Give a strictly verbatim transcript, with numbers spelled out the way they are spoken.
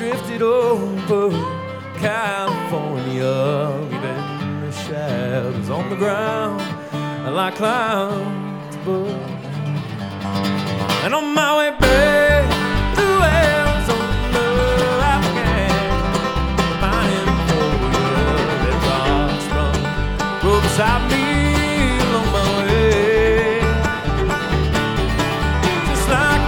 drifted over California, leaving the shadows on the ground like clouds above. And on my way back through Arizona, I began pining for you. Let rocks run, roll beside me.